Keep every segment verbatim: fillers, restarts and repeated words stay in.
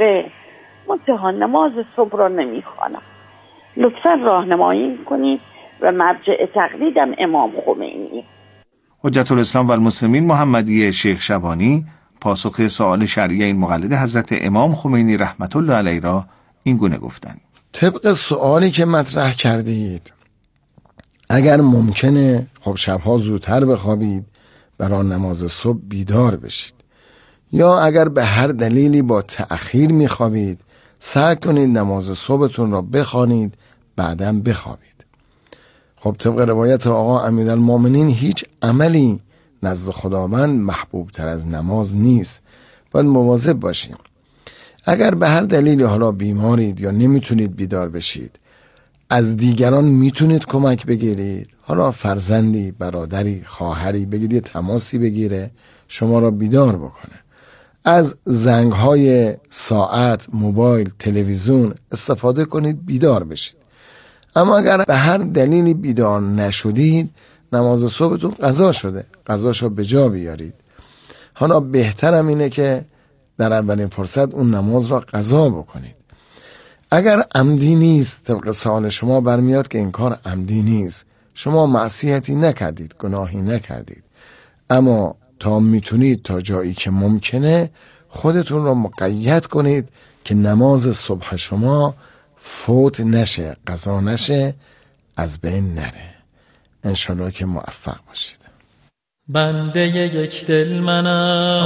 موقع، منتها نماز صبح را نمیخوانم. لطفا راهنمایی کنید و مرجع تقلیدم امام خمینی. حجت الاسلام و المسلمین محمدی شیخ شبانی پاسخ سوال شرعی این مقلد حضرت امام خمینی رحمت الله علیه را این گونه گفتند: طبق سوالی که مطرح کردید، اگر ممکنه خب شبها زودتر بخوابید برای نماز صبح بیدار بشید، یا اگر به هر دلیلی با تأخیر میخوابید سعی کنید نماز صبحتون را بخوانید بعداً بخوابید. خب طبق روایت آقا امیرالمومنین هیچ عملی نزد خداوند محبوب تر از نماز نیست. باید مواظب باشیم. اگر به هر دلیلی حالا بیمارید یا نمیتونید بیدار بشید، از دیگران میتونید کمک بگیرید. حالا فرزندی، برادری، خواهری بگید یه تماسی بگیره شما را بیدار بکنه. از زنگ‌های ساعت، موبایل، تلویزیون استفاده کنید بیدار بشید. اما اگر به هر دلیلی بیدار نشدید، نماز صبحتون قضا شده، قضاشو به جا بیارید. حالا بهترم اینه که در اولین فرصت اون نماز را قضا بکنید. اگر عمدی نیست، طبق سوال شما برمیاد که این کار عمدی نیست، شما معصیتی نکردید، گناهی نکردید، اما تا میتونید تا جایی که ممکنه خودتون را مقید کنید که نماز صبح شما فوت نشه، قضا نشه، از بین نره. انشالله که موفق باشید. بنده یک دل منم،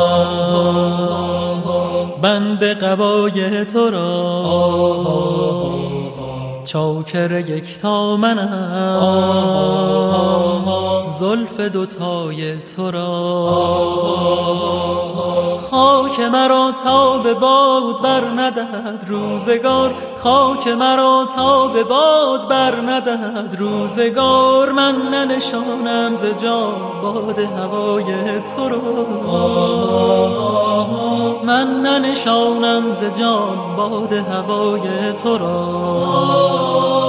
بنده قبای تو را، چاکر یکتا منم، زلف دوتای تو را. خاک مرا تا به باد بر ندهد روزگار، خاک مرا تا به باد بر ندهد روزگار. من ننشانم ز جان باد هوای تو را، من ننشانم ز جان باد هوای تو را.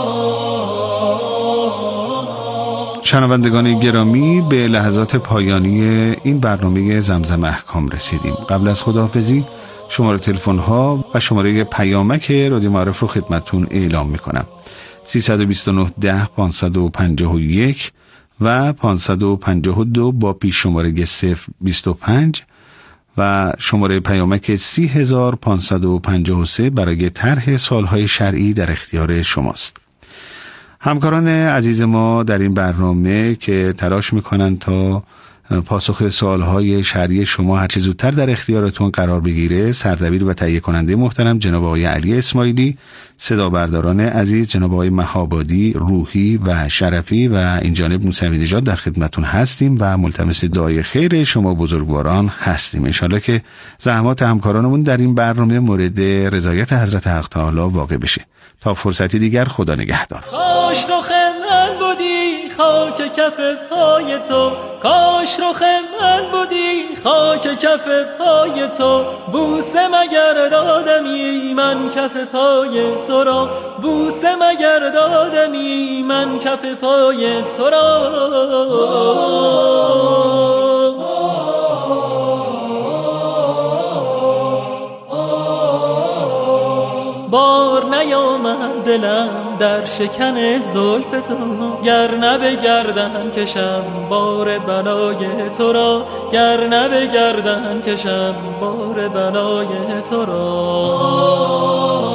شنوندگان گرامی، به لحظات پایانی این برنامه زمزم احکام رسیدیم. قبل از خداحافظی شماره تلفن ها و شماره پیامک رادیو معارف رو خدمتتون اعلام میکنم: سیصد و بیست و نه ده پانصد و پنجاه و یک و پانصد و پنجاه و دو با پیش شماره صفر بیست و پنج و شماره پیامک سی هزار پانصد و پنجاه و سه برای طرح سوالهای شرعی در اختیار شماست. همکاران عزیز ما در این برنامه که تلاش میکنن تا پاسخ سوالهای شرعی شما هرچه زودتر در اختیارتون قرار بگیره، سردبیر و تهیه کننده محترم جناب آقای علی اسماعیلی، صدا برداران عزیز جناب آقای مهابادی، روحی و شرفی و این جانب موسوی نژاد در خدمتون هستیم و ملتمس دعای خیر شما بزرگواران هستیم. انشالله که زحمات همکارانمون در این برنامه مورد رضایت حضرت حق تعالی واقع بشه. تا فرصتی دیگر، خدا نگهدار. کاش رخ من بودی خاک کف پای تو، کاش رخ من بودی خاک کف پای تو. بوسه مگر دادمی من کف پای تو را، بوسه مگر دادمی من کف پای تو را. بار نیامد دلم در شکن زلف تو، گر نه به گردن کشم بار بلای تو را، گر نه به گردن کشم بار بلای تو را.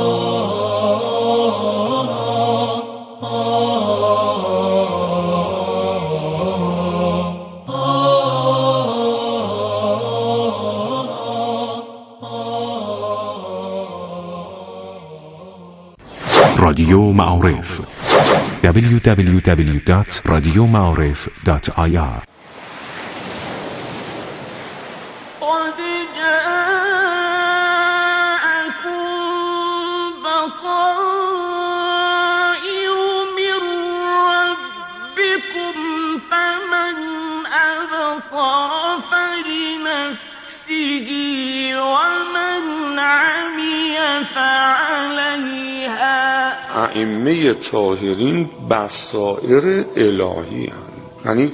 رادیو معارف دبلیو دبلیو دبلیو دات رادیو معارف دات آی آر. ائمه طاهرین بصائر الهی هستند، یعنی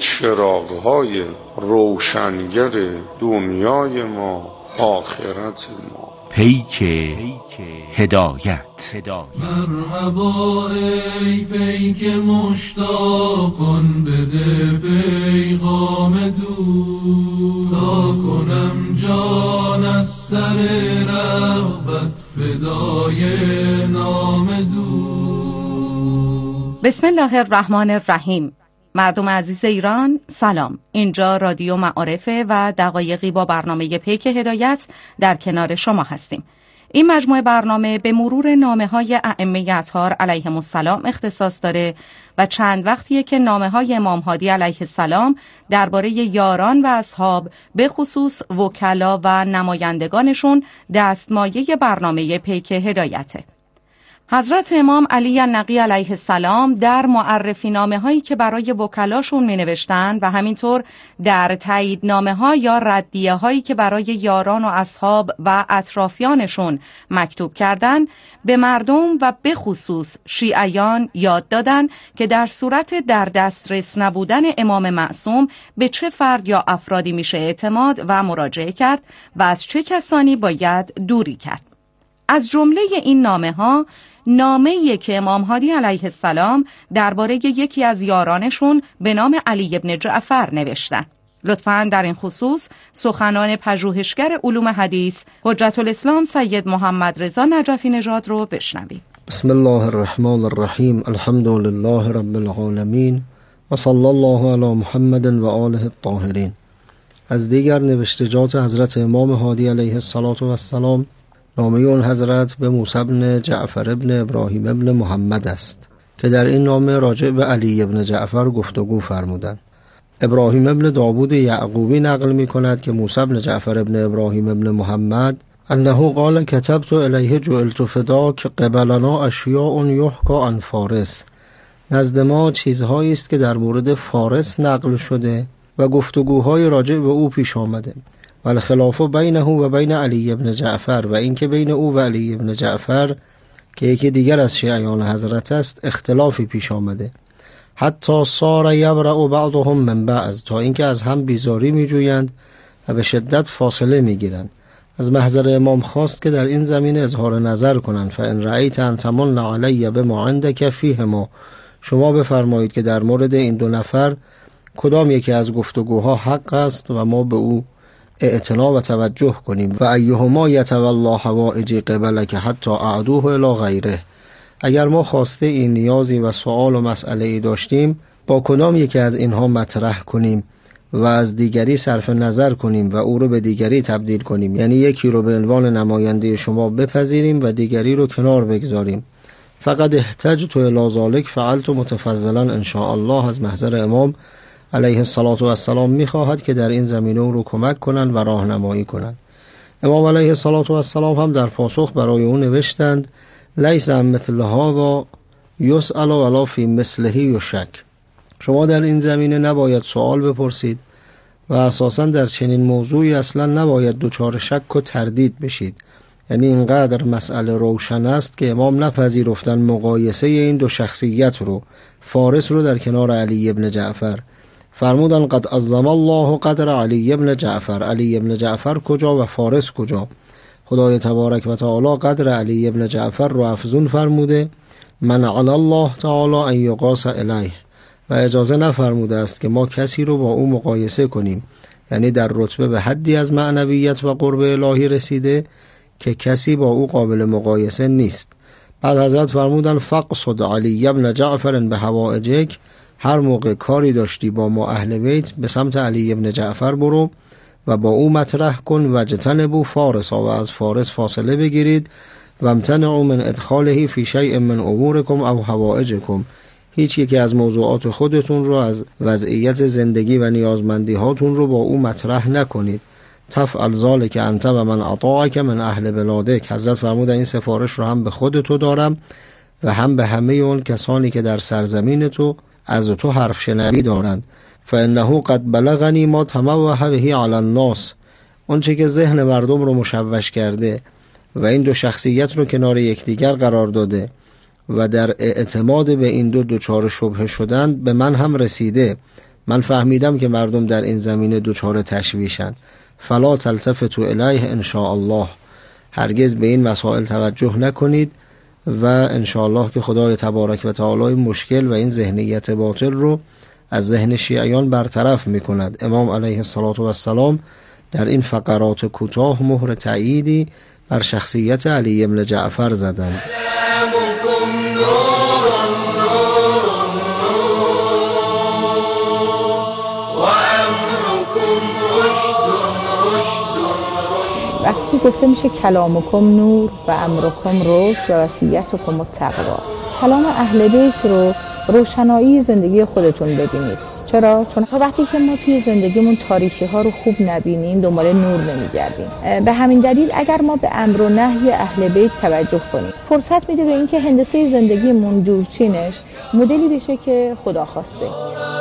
چراغ‌های روشنگر دنیای ما، آخرت ما. پیک هدایت. مرحبا ای پیک مشتاق کن، بده پیغام دور تا کنم جان از سر رغبت فدای نام دور. بسم الله الرحمن الرحیم. مردم عزیز ایران سلام، اینجا رادیو معارفه و دقایقی با برنامه پیک هدایت در کنار شما هستیم. این مجموعه برنامه به مرور نامه‌های ائمه اطهار علیهم السلام اختصاص داره و چند وقتیه که نامه‌های امام هادی علیه السلام درباره یاران و اصحاب به خصوص وکلا و نمایندگانشون دستمایه برنامه پیک هدایته. حضرت امام علی النقی علیه السلام در معرفی نامه هایی که برای وکلاشون می نوشتن و همینطور در تایید نامه ها یا ردیه هایی که برای یاران و اصحاب و اطرافیانشون مکتوب کردن، به مردم و به خصوص شیعیان یاد دادن که در صورت در دسترس نبودن امام معصوم به چه فرد یا افرادی میشه اعتماد و مراجعه کرد و از چه کسانی باید دوری کرد. از جمله این نامه ها نامه‌ای که امام هادی علیه السلام درباره یکی از یارانشون به نام علی ابن جعفر نوشتن. لطفاً در این خصوص سخنان پژوهشگر علوم حدیث حجت الاسلام سید محمد رضا نجفی نژاد رو بشنوید. بسم الله الرحمن الرحیم. الحمد لله رب العالمین و صلی الله علی محمد و آله الطاهرین. از دیگر نوشتجات حضرت امام هادی علیه السلام نامه اون حضرت به موسی بن جعفر ابن ابراهیم ابن محمد است که در این نامه راجع به علی ابن جعفر گفتگو فرمودند. ابراهیم ابن داوود یعقوبی نقل می کند که موسی بن جعفر ابن ابراهیم ابن محمد انه قال کتبت الیه جعلت فداک قبلنا اشیاء یحکی عن فارس. نزد ما چیزهایی است که در مورد فارس نقل شده و گفتگوهای راجع به او پیش آمده. ولی خلاف بینه و بین علی ابن جعفر، و اینکه بین او و علی ابن جعفر که یکی دیگر از شیعیان حضرت است اختلافی پیش آمده. حتی صار یبرأ بعضهم من بعض، تا اینکه از هم بیزاری می جویند و به شدت فاصله می گیرند. از محضر امام خواست که در این زمینه اظهار نظر کنند. فان رأیت ان تمن علی بما عندک فیهما، شما بفرمایید که در مورد این دو نفر کدام یکی از گفتگوها حق است و ما به او اعتنا و توجه کنیم. و ایهما یتولا حوائج قبلک حتی اعدوه الی غیره. اگر ما خواسته این نیازی و سوال و مسئله ای داشتیم، با کدام یکی از اینها مطرح کنیم و از دیگری صرف نظر کنیم و او رو به دیگری تبدیل کنیم، یعنی یکی رو به عنوان نماینده شما بپذیریم و دیگری رو کنار بگذاریم. فقط احتجت الی ذلک فعلت متفضلا ان شاء الله. از محضر امام علیه السلام می‌خواهد که در این زمینه او رو کمک کنند و راهنمایی کنند. امام علیه السلام هم در پاسخ برای او نوشتند لیس مثل هذا یسأل ولا فی مثله یشک. شما در این زمینه نباید سوال بپرسید و اساساً در چنین موضوعی اصلا نباید دچار شک و تردید بشید. یعنی اینقدر مسئله روشن است که امام نپذیرفتن مقایسه این دو شخصیت رو، فارس رو در کنار علی ابن جعفر. فرمودن قد عظم الله قدر علی ابن جعفر. علی ابن جعفر کجا و فارس کجا؟ خدای تبارک و تعالی قدر علی ابن جعفر رو افزون فرموده. منع الله تعالی ان یقاس الیه، و اجازه نفرموده است که ما کسی رو با او مقایسه کنیم، یعنی در رتبه به حدی از معنویت و قرب الهی رسیده که کسی با او قابل مقایسه نیست. بعد حضرت فرمودن فقصد علی ابن جعفر به حوائجک. هر موقع کاری داشتی با ما اهل بیت به سمت علی ابن جعفر برو و با او مطرح کن. و جتنبوا فارس، و از فارس فاصله بگیرید. و امتنعوا من ادخاله فی شیء من امورکم او حوائجکم. هیچ یکی از موضوعات خودتون رو، از وضعیت زندگی و نیازمندی هاتون رو با او مطرح نکنید. تفعل ذلک انت و من اطاعک من اهل بلادک. حضرت فرمودن این سفارش رو هم به خودتو دارم و هم به همه اون کسانی که در سرزمین تو از تو حرف شنوی دارند. فانه قد بلغنی ما تموه به علی الناس. اون چه که ذهن مردم رو مشوش کرده و این دو شخصیت رو کنار یکدیگر قرار داده و در اعتماد به این دو دچار شبهه شدند به من هم رسیده. من فهمیدم که مردم در این زمینه دچار تشویشند. فلا تلتفتوا الیه ان شاء الله. هرگز به این مسائل توجه نکنید و انشاءالله که خدای تبارک و تعالی مشکل و این ذهنیت باطل رو از ذهن شیعیان برطرف میکند. امام علیه السلام در این فقرات کوتاه مهر تأییدی بر شخصیت علی ابن جعفر زدند. وقتی گفته میشه کلامکم نور و امرکم رشد و وصیتکم التقوا، کلام اهل بیت رو روشنایی زندگی خودتون ببینید. چرا؟ چون وقتی که ما توی زندگیمون تاریکی ها رو خوب نبینیم دنبال نور نمیگردیم. به همین دلیل اگر ما به امر و نهی اهل بیت توجه کنیم، فرصت میده به اینکه هندسه زندگیمون جورچینش مدلی بشه که خدا خواسته.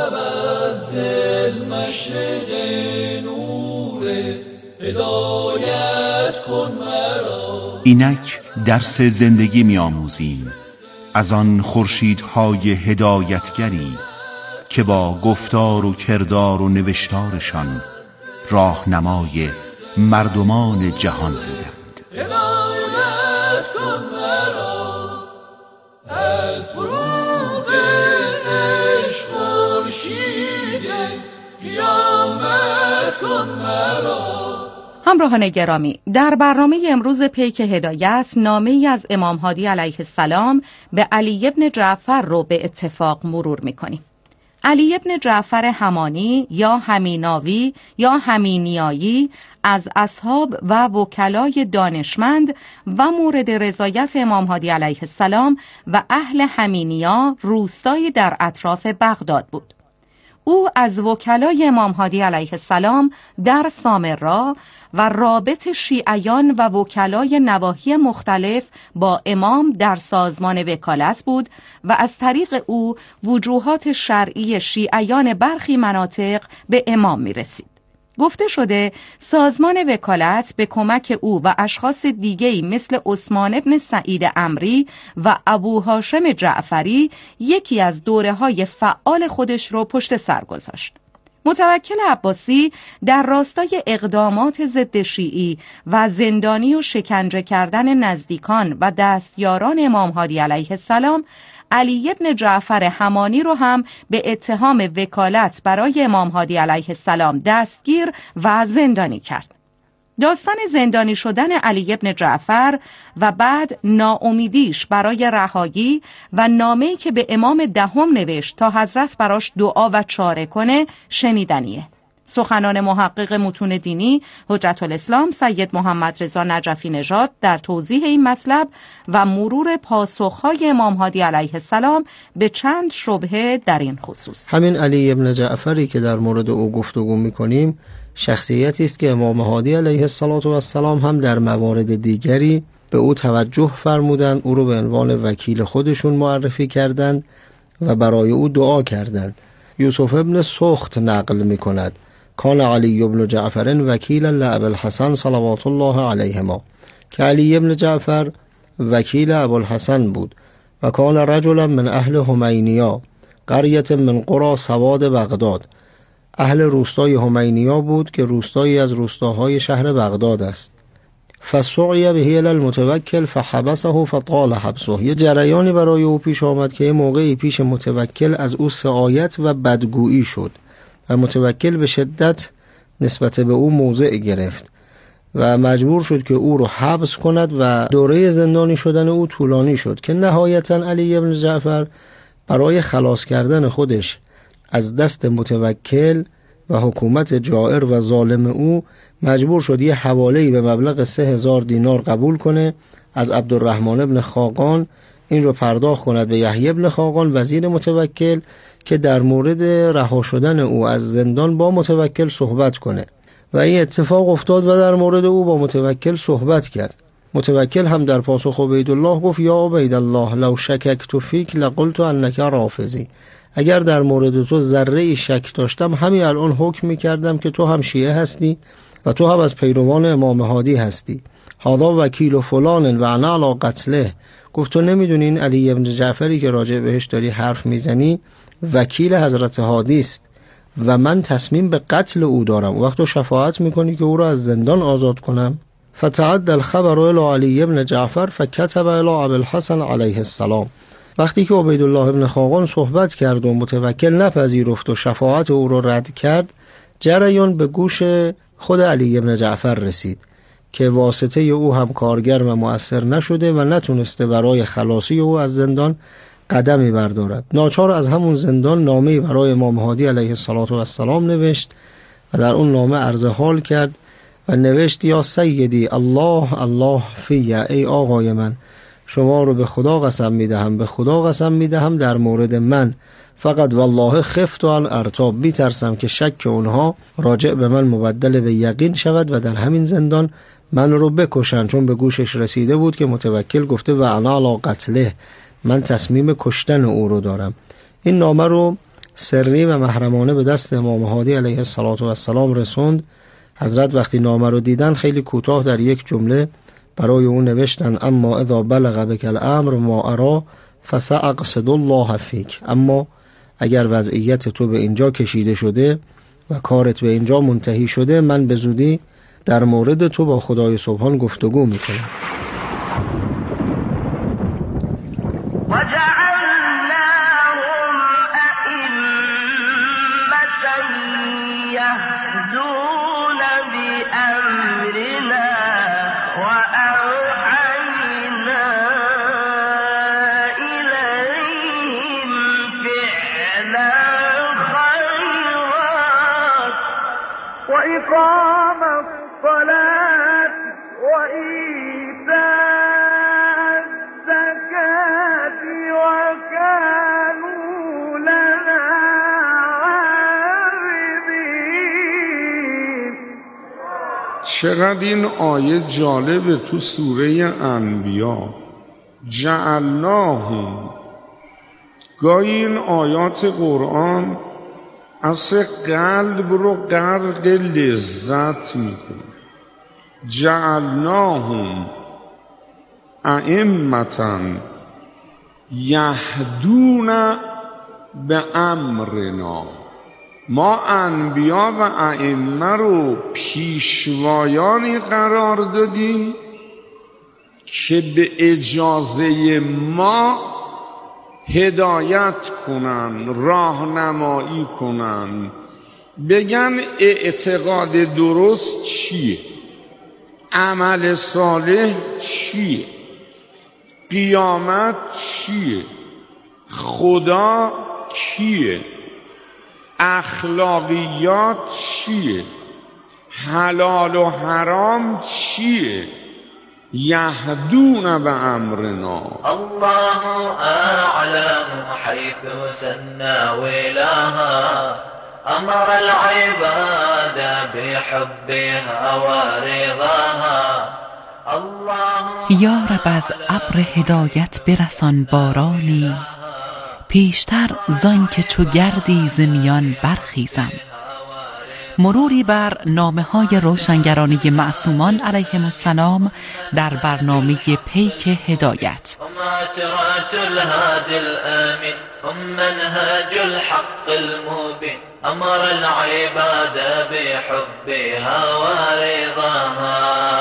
اینک درس زندگی می آموزیم از آن خورشیدهای هدایتگری که با گفتار و کردار و نوشتارشان راهنمای مردمان جهان بودند. هدایت کن مرا از فروغ عشق خورشید قیامت کن مرا. همراهان گرامی، در برنامه امروز پیک هدایت نامه‌ای از امام هادی علیه السلام به علی ابن جعفر رو به اتفاق مرور می‌کنیم. علی ابن جعفر همانی یا همیناوی یا همینیایی از اصحاب و وکلای دانشمند و مورد رضایت امام هادی علیه السلام و اهل همینیا روستایی در اطراف بغداد بود. او از وکلای امام هادی علیه السلام در سامرا و رابط شیعیان و وکلای نواحی مختلف با امام در سازمان وکالت بود و از طریق او وجوهات شرعی شیعیان برخی مناطق به امام می رسید. گفته شده سازمان وکالت به کمک او و اشخاص دیگه‌ای مثل عثمان بن سعید عمری و ابو هاشم جعفری یکی از دوره‌های فعال خودش رو پشت سر گذاشت. متوکل عباسی در راستای اقدامات ضد شیعی و زندانی و شکنجه کردن نزدیکان و دستیاران امام هادی علیه السلام، علی ابن جعفر همانی رو هم به اتهام وکالت برای امام هادی علیه السلام دستگیر و زندانی کرد. داستان زندانی شدن علی ابن جعفر و بعد ناامیدیش برای رهایی و نامه‌ای که به امام دهم نوشت تا حضرت براش دعا و چاره کنه شنیدنیه. سخنان محقق متون دینی حجت الاسلام سید محمد رضا نجفی نژاد در توضیح این مطلب و مرور پاسخهای امام هادی علیه السلام به چند شبهه در این خصوص. همین علی ابن جعفری که در مورد او گفتگو می‌کنیم شخصیتی است که امام هادی علیه السلام هم در موارد دیگری به او توجه فرمودند، او رو به عنوان وکیل خودشون معرفی کردند و برای او دعا کردند. یوسف ابن سخت نقل می‌کند کان علی ابن جعفر وکیلا لابوالحسن صلوات الله علیهما، که علی ابن جعفر وکیل ابوالحسن بود و کان رجلا من اهل همینیا قریه من قرى سواد بغداد، اهل روستای همینیا بود که روستایی از روستاهای شهر بغداد است. فسعی به الی المتوکل فحبسه فطال حبسه، یه جریانی برای او پیش آمد که یه موقعی پیش متوکل از او سعایت و بدگویی شد و متوکل به شدت نسبت به او موضع گرفت و مجبور شد که او رو حبس کند و دوره زندانی شدن او طولانی شد که نهایتاً علی ابن جعفر برای خلاص کردن خودش از دست متوکل و حکومت جائر و ظالم او مجبور شد یه حواله‌ای به مبلغ سه هزار دینار قبول کنه از عبدالرحمن ابن خاقان، این رو پرداخت کند به یحیی ابن خاقان وزیر متوکل که در مورد رها شدن او از زندان با متوکل صحبت کنه و این اتفاق افتاد و در مورد او با متوکل صحبت کرد. متوکل هم در پاسخ عبیدالله گفت یا عبیدالله لو شککت فیک لقلت انک رافضی، اگر در مورد تو ذره شک داشتم همین الان حکم می‌کردم که تو هم شیعه هستی و تو هم از پیروان امام هادی هستی. هذا وکیل و فلان و انا علی قتله، گفت تو نمیدونی این علی ابن جعفری که راجع بهش داری حرف میزنی وکیل حضرت هادی است و من تصمیم به قتل او دارم. وقت تو شفاعت میکنی که او را از زندان آزاد کنم؟ فتعد الخبر الى علی بن جعفر فكتب الى ابی الحسن علیه السلام. وقتی که عبیدالله ابن خاقان صحبت کرد و متوکل نپذیرفت و شفاعت او را رد کرد، جریان به گوش خود علی بن جعفر رسید که واسطه او هم کارگر و مؤثر نشده و نتونسته برای خلاصی او از زندان قدمی بردارد. ناچار از همون زندان نامه‌ای برای امام هادی علیه السلام نوشت و در اون نامه عرض حال کرد و نوشت: یا سیدی الله الله فی، ای آقای من، شما رو به خدا قسم میدهم، به خدا قسم میدهم در مورد من، فقط والله خفت و الارتاب، بی ترسم که شک اونها راجع به من مبدل به یقین شود و در همین زندان من رو بکشن. چون به گوشش رسیده بود که متوکل گفته و انا علی قتله، من تصمیم کشتن او رو دارم. این نامه رو سری و محرمانه به دست امام هادی علیه السلام رسوند. حضرت وقتی نامه رو دیدن خیلی کوتاه در یک جمله برای او نوشتن: اما اذا بلغ بک الامر ما ارا فساقصد الله فیک، اما اگر وضعیت تو به اینجا کشیده شده و کارت به اینجا منتهی شده، من به زودی در مورد تو با خدای سبحان گفتگو میکنم. چقدر این آیه جالبه تو سوره انبیا. جعلناهم، گاهی این آیات قرآن اصلا قلب رو غرق لذت میکنه. جعلناهم ائمة یهدون به امرنا، ما انبیا و ائمه رو پیشوایانی قرار دادیم که به اجازه ما هدایت کنن، راهنمایی کنن، بگن اعتقاد درست چیه، عمل صالح چیه، قیامت چیه، خدا کیه، اخلاقیات چیه، حلال و حرام چیه. یهدون به امرنا، الله اعلم حیث سنا ولاها، امر العباد بحبها ورضاها. یا رب از ابر هدایت برسان بارانی، پیشتر زان که چو گردی ز میان برخیزم. مروری بر نامه‌های روشنگرانی معصومان علیهم السلام در برنامه پیک هدایت. امر العباد بحبها ورضاها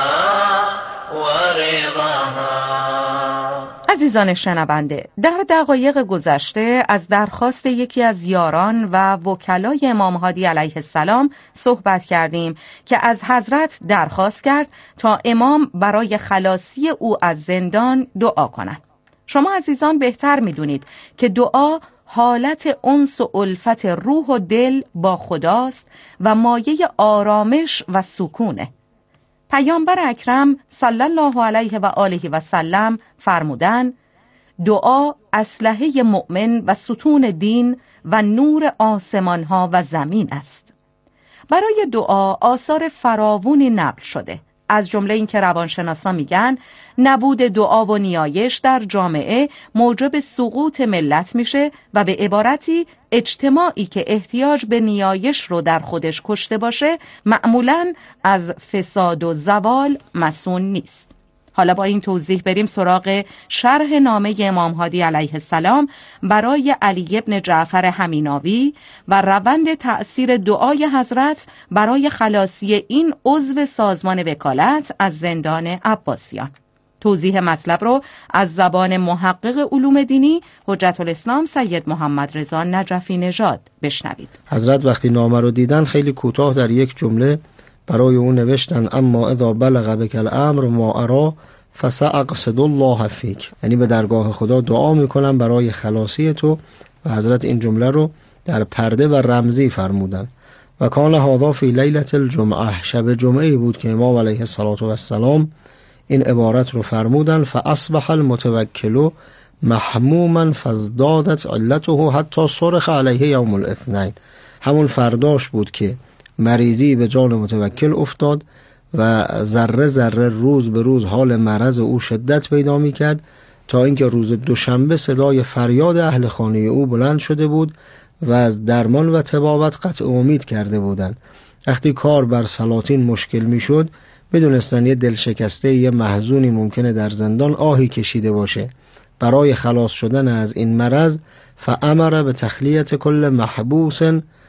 ورضاها. عزیزان شنونده، در دقایق گذشته از درخواست یکی از یاران و وکلای امام هادی علیه السلام صحبت کردیم که از حضرت درخواست کرد تا امام برای خلاصی او از زندان دعا کنند. شما عزیزان بهتر می‌دونید که دعا حالت انس و الفت روح و دل با خداست و مایه آرامش و سکونه. پیامبر اکرم صلی الله علیه و آله و سلم فرمودند: دعا اسلحه مؤمن و ستون دین و نور آسمان ها و زمین است. برای دعا آثار فراوانی نقل شده، از جمله این که روانشناسا میگن نبود دعا و نیایش در جامعه موجب سقوط ملت میشه و به عبارتی اجتماعی که احتیاج به نیایش رو در خودش کشته باشه معمولاً از فساد و زوال مصون نیست. حالا با این توضیح بریم سراغ شرح نامه امام هادی علیه السلام برای علی ابن جعفر همیناوی و روند تأثیر دعای حضرت برای خلاصی این عضو سازمان وکالت از زندان عباسیان. توضیح مطلب رو از زبان محقق علوم دینی حجت الاسلام سید محمد رضا نجفی نژاد بشنوید. حضرت وقتی نامه رو دیدن خیلی کوتاه در یک جمله برای اون نوشتن اما اذا بلغ بک الامر ما ارا فساقصد الله فیک، یعنی به درگاه خدا دعا میکنم برای خلاصی تو. و حضرت این جمله رو در پرده و رمزی فرمودن. و کان هذا فی لیلة الجمعه، شب جمعه بود که امام علیه السلام این عبارت رو فرمودن فاصبح المتوکل محموما فازدادت علته حتی صرخ علیه یوم الاثنین. همون فرداش بود که مریضی به جان متوکل افتاد و ذره ذره روز به روز حال مرض او شدت پیدا می کرد تا اینکه روز دوشنبه صدای فریاد اهل خانه او بلند شده بود و از درمان و طبابت قطع امید کرده بودند. وقتی کار بر سلاطین مشکل می شد بدونستن یه دلشکسته یه محزونی ممکنه در زندان آهی کشیده باشه. برای خلاص شدن از این مرض فامر به تخلیت کل محبوس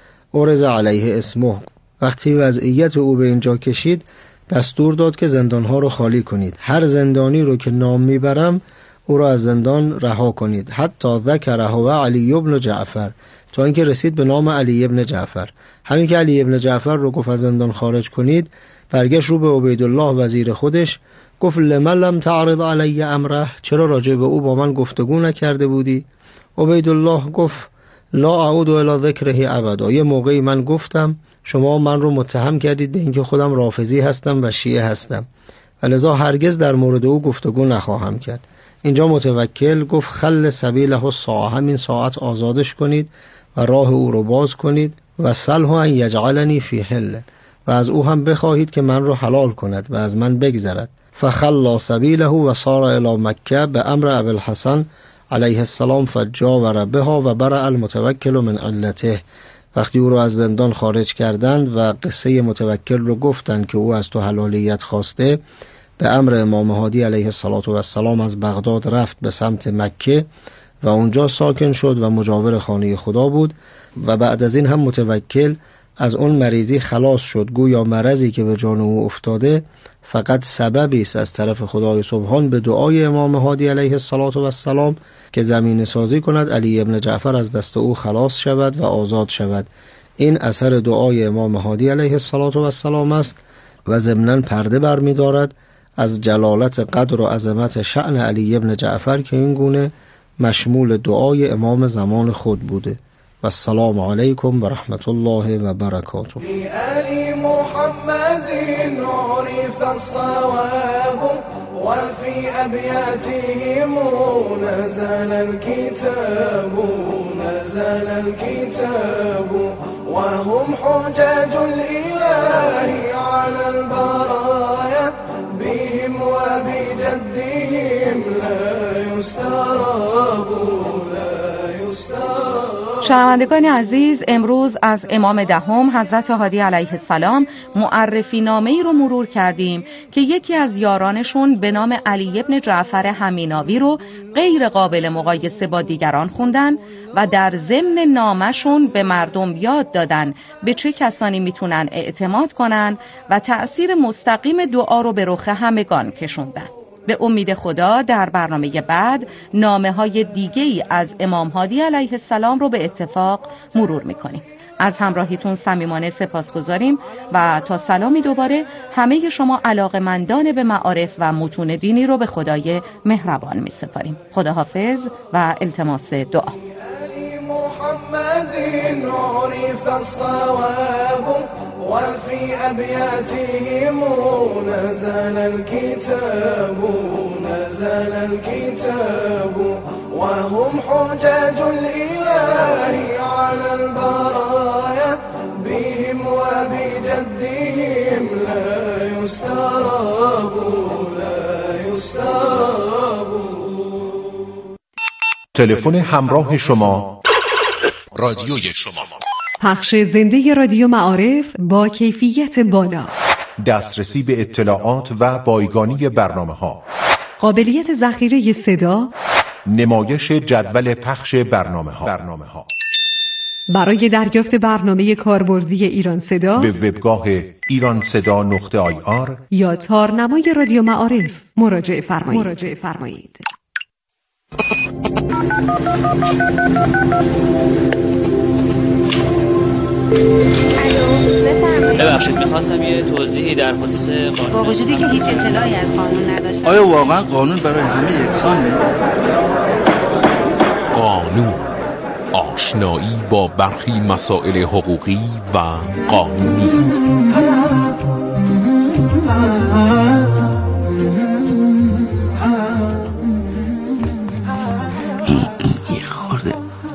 ارز علیه اسمه، وقتی وضعیت او به اینجا کشید دستور داد که زندانها رو خالی کنید. هر زندانی رو که نام میبرم او را از زندان رها کنید. حتی ذکره و علی ابن جعفر، تا اینکه رسید به نام علی ابن جعفر. همین که علی ابن جعفر رو گفت از زندان خارج کنید، برگشت رو به عبیدالله وزیر خودش گفت لمن لم تعرض علی امره، چرا راجع به او با من گفتگو نکرده بودی؟ عبیدالله گفت لا اعود الی ذکره ابدا، یه موقعی من گفتم شما من رو متهم کردید به اینکه خودم رافضی هستم و شیعه هستم و لذا هرگز در مورد او گفتگو نخواهم کرد. اینجا متوکل گفت خل سبیله الساعه، همین ساعت آزادش کنید و راه او رو باز کنید و صلح ان یجعلنی فی حل، و از او هم بخواهید که من رو حلال کند و از من بگذرد. فخلا سبیله و صار الی مکه به امر ابوالحسن علیه السلام فجاور بها و برأ المتوکل من علته. وقتی او رو از زندان خارج کردند و قصه متوکل رو گفتند که او از تو حلالیت خواسته، به امر امام هادی علیه السلام از بغداد رفت به سمت مکه و اونجا ساکن شد و مجاور خانه خدا بود. و بعد از این هم متوکل از اون مریضی خلاص شد. گویا مرضی که به جان او افتاده فقط سببی است از طرف خدای سبحان به دعای امام هادی علیه السلام که زمینه سازی کند علی ابن جعفر از دست او خلاص شود و آزاد شود. این اثر دعای امام هادی علیه السلام است و ضمناً پرده برمی دارد از جلالت قدر و عظمت شأن علی ابن جعفر که این گونه مشمول دعای امام زمان خود بوده. و السلام علیکم و رحمت الله و برکاته. علی محمد عرف الصواب وفي أبياتهم نزل الكتاب نزل الكتاب وهم حجاج الإله على البرايا بهم وبجدهم لا يستراب لا يستراب. شنوندگان عزیز، امروز از امام دهم حضرت هادی علیه السلام معرفی نامه‌ای رو مرور کردیم که یکی از یارانشون به نام علی ابن جعفر همیناوی رو غیر قابل مقایسه با دیگران خوندن و در ضمن نامه‌شون به مردم یاد دادن به چه کسانی میتونن اعتماد کنن و تأثیر مستقیم دعا رو به رخ همگان کشوندن. به امید خدا در برنامه بعد نامه های دیگه‌ای از امام هادی علیه السلام رو به اتفاق مرور میکنیم. از همراهیتون صمیمانه سپاسگزاریم و تا سلامی دوباره همه شما علاقه‌مندان به معارف و متون دینی رو به خدای مهربان میسپاریم. خداحافظ و التماس دعا. وفي أبياتهم نزل الكتاب نزل الكتاب وهم حجاج الإله على البرايا بهم وبجدهم لا يستراب لا يستراب. تلفن همراه شما رادیوی شما. پخش زنده رادیو معارف با کیفیت بالا. دسترسی به اطلاعات و بایگانی برنامه‌ها، قابلیت ذخیره صدا، نمایش جدول پخش برنامه‌ها. برنامه‌ها برای دریافت برنامه کاربردی ایران صدا به وبگاه ایران صدا نقطه آی آر یا تارنمای رادیو معارف مراجعه فرمایید. مراجعه فرمایید. ببخشید میخواستم یه توضیحی در خصوص قانون. با وجودی که هیچ اطلاعی از قانون نداشتم. آیا واقعا قانون برای همه یکسانه؟ قانون، آشنایی با برخی مسائل حقوقی و قانونی. یه خورده.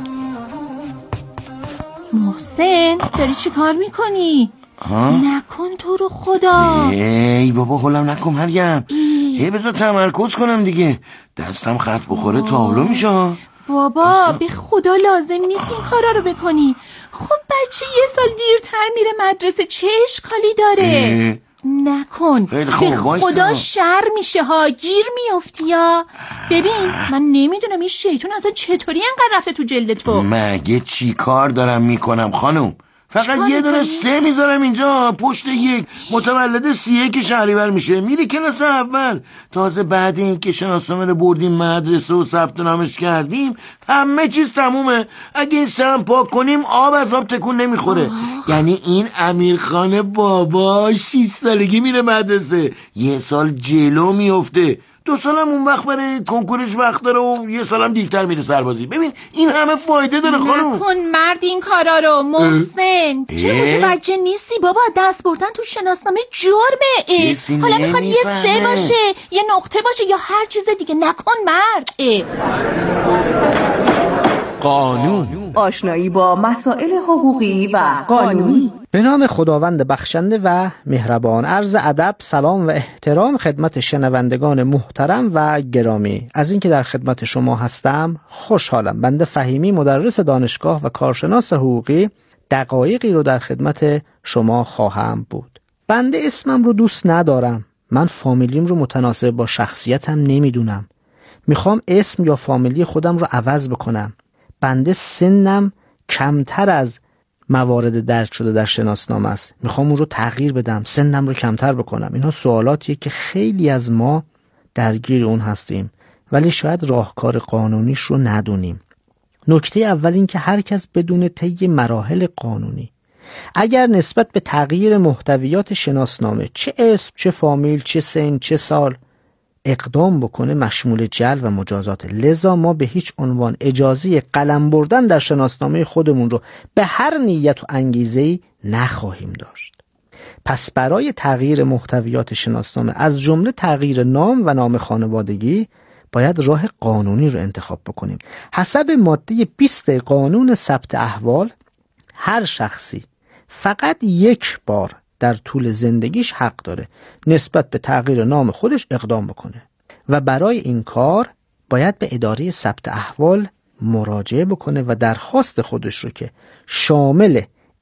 محسن داری چی کار میکنی؟ ها؟ نکن تو رو خدا. ای بابا خلم نکن مریم. ای بذار تمرکز کنم دیگه، دستم خط بخوره تابلو میشه. بابا به خدا لازم نیست این کارا رو بکنی. خب بچه یه سال دیرتر میره مدرسه، چه اشکالی داره؟ اه. نکن. به خدا شر میشه ها، گیر میافتی یا. ببین من نمیدونم این شیطون اصلا چطوری انقدر رفته تو جلد تو. مگه چی کار دارم میکنم خانم؟ فقط یه دونه سه میذارم اینجا پشت یک، متولد سی یک شهریور میشه، میری کلاس اول. تازه بعد این که شناسنامه رو بردیم مدرسه و ثبت نامش کردیم همه چیز تمومه. اگه این سم پاک کنیم آب از آب تکون نمیخوره. یعنی این امیرخان بابا شش سالگی میره مدرسه، یه سال جلو میفته، دو سالم اون وقت برای کنکورش وقت داره و یه سالم دیرتر میره سربازی. ببین این همه فایده داره خانم. نکن مرد این کارا رو محسن. چرا متوجه نیستی بابا؟ دست بردن تو شناسنامه جرمه. حالا میخواد یه سه باشه، یه نقطه باشه یا هر چیز دیگه. نکن مرد. قانون، آشنایی با مسائل حقوقی و قانونی. به نام خداوند بخشنده و مهربان. عرض ادب، سلام و احترام خدمت شنوندگان محترم و گرامی. از اینکه در خدمت شما هستم خوشحالم. بنده فهیمی، مدرس دانشگاه و کارشناس حقوقی، دقایقی رو در خدمت شما خواهم بود. بنده اسمم رو دوست ندارم. من فامیلیم رو متناسب با شخصیتم نمیدونم. میخوام اسم یا فامیلی خودم رو عوض بکنم. بنده سنم کمتر از موارد درج شده در شناسنامه است. میخوام اون رو تغییر بدم، سنم رو کمتر بکنم. اینها سوالاتیه که خیلی از ما درگیر اون هستیم ولی شاید راهکار قانونیش رو ندونیم. نکته اول این که هر کس بدون طی مراحل قانونی اگر نسبت به تغییر محتویات شناسنامه، چه اسم، چه فامیل، چه سن، چه سال، اقدام بکنه مشمول جلب و مجازات. لذا ما به هیچ عنوان اجازه قلم بردن در شناسنامه خودمون رو به هر نیت و انگیزه‌ای نخواهیم داشت. پس برای تغییر محتویات شناسنامه از جمله تغییر نام و نام خانوادگی باید راه قانونی رو انتخاب بکنیم. حسب ماده بیست قانون ثبت احوال هر شخصی فقط یک بار در طول زندگیش حق داره نسبت به تغییر نام خودش اقدام بکنه و برای این کار باید به اداره ثبت احوال مراجعه بکنه و درخواست خودش رو که شامل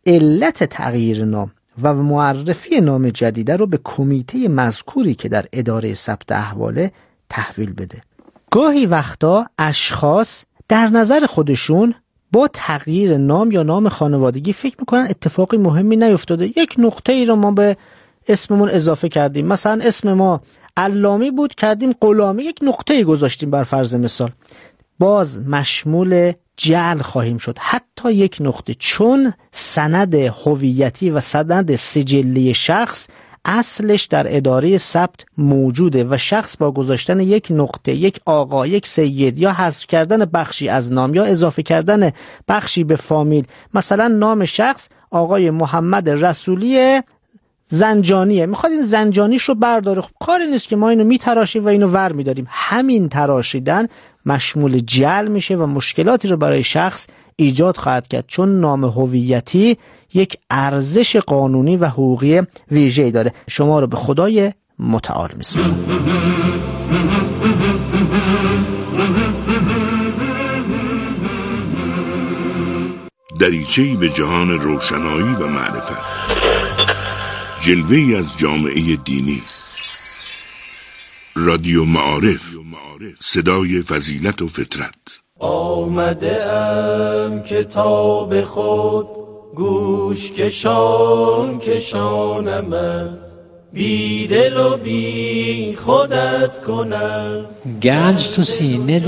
علت تغییر نام و معرفی نام جدیده رو به کمیته مذکوری که در اداره ثبت احواله تحویل بده. گاهی وقتا اشخاص در نظر خودشون با تغییر نام یا نام خانوادگی فکر میکنن اتفاقی مهمی نیفتاده، یک نقطه ای رو ما به اسممون اضافه کردیم، مثلا اسم ما علامی بود کردیم غلامی، یک نقطه ای گذاشتیم بر فرض مثال، باز مشمول جعل خواهیم شد حتی یک نقطه، چون سند هویتی و سند سجلی شخص اصلش در اداره ثبت موجوده و شخص با گذاشتن یک نقطه، یک آقا، یک سید یا حذف کردن بخشی از نام یا اضافه کردن بخشی به فامیل، مثلا نام شخص آقای محمد رسولی زنجانیه، میخواد این زنجانیش رو برداره، خب کاری نیست که ما اینو میتراشیم و اینو ور میداریم. همین تراشیدن مشمول جعل میشه و مشکلاتی رو برای شخص ایجاد خواهد کرد، چون نام هویتی یک ارزش قانونی و حقوقی ویژه‌ای داره. شما رو به خدای متعال میسپارم. دریچه‌ای به جهان روشنایی و معرفت. جلوه‌ای از جامعه دینی. رادیو معارف، صدای فضیلت و فطرت. آمده ام کتاب خود گوش کشان کشانمت، بی دل و بی خودت کنم. گنج تو سینه